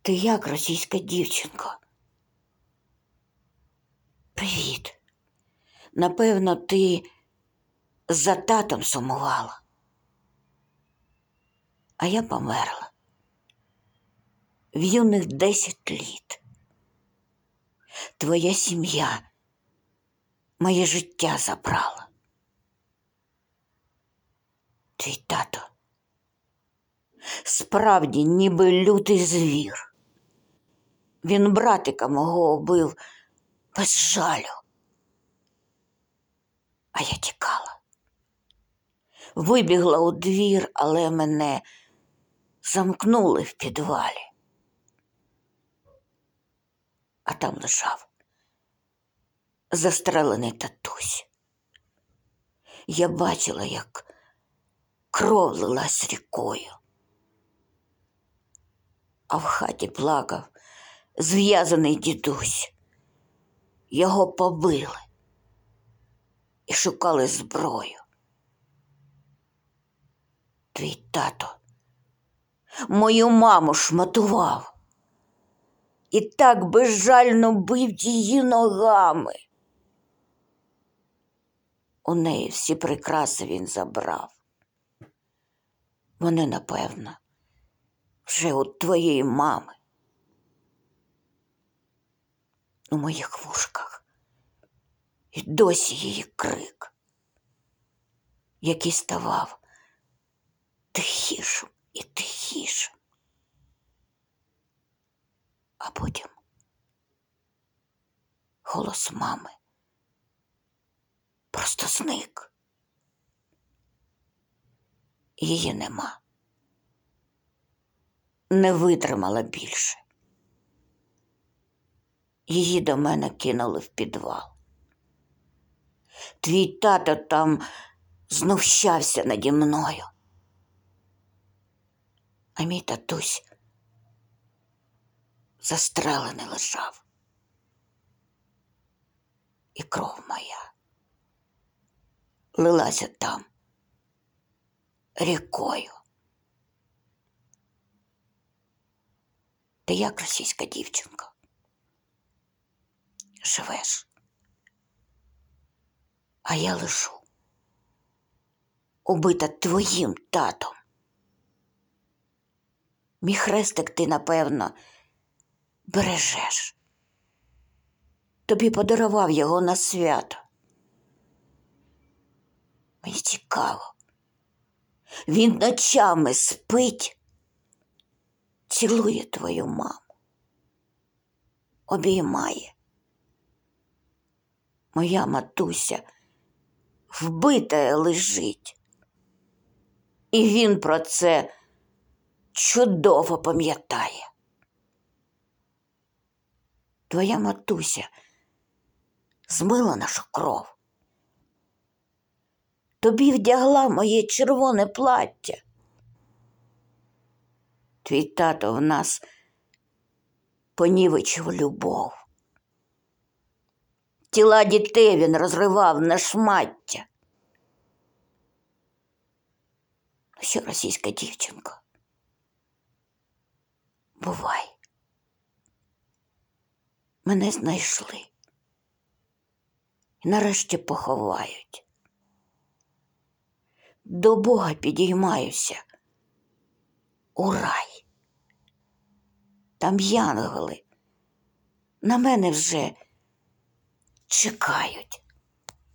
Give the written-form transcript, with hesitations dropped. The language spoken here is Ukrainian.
Ти як, російська дівчинко? Привіт. Напевно, ти за татом сумувала. А я померла. В юних 10 літ. Твоя сім'я моє життя забрала. Твій тато справді ніби лютий звір. Він братика мого убив без жалю. А я тікала. Вибігла у двір, але мене замкнули в підвалі. А там лежав застрелений татусь. Я бачила, як кров лилась рікою. А в хаті плакав зв'язаний дідусь. Його побили і шукали зброю. Твій тато мою маму шматував і так безжально бив її ногами. У неї всі прикраси він забрав. Вони, напевно, вже у твоєї мами. У моїх вушках і досі її крик, який ставав тихішим і тихішим. А потім голос мами просто зник. Її нема. Не витримала більше. Її до мене кинули в підвал. Твій тато там знущався наді мною. А мій татусь застрелений лежав. І кров моя лилася там рікою. Ти як, російська дівчинка? Живеш? А я лежу, убита твоїм татом. Мій хрестик ти, напевно, бережеш. Тобі подарував його на свято. Мені цікаво. Він ночами спить, цілує твою маму, обіймає. Моя матуся вбита лежить. І він про це чудово пам'ятає. Твоя матуся змила нашу кров. Тобі вдягла моє червоне плаття. Твій тато в нас понівечив любов. Тіла дітей він розривав на шмаття. Що, російська дівчинка? Бувай. Мене знайшли. І нарешті поховають. До Бога підіймаюся у рай. Там янголи на мене вже чекають.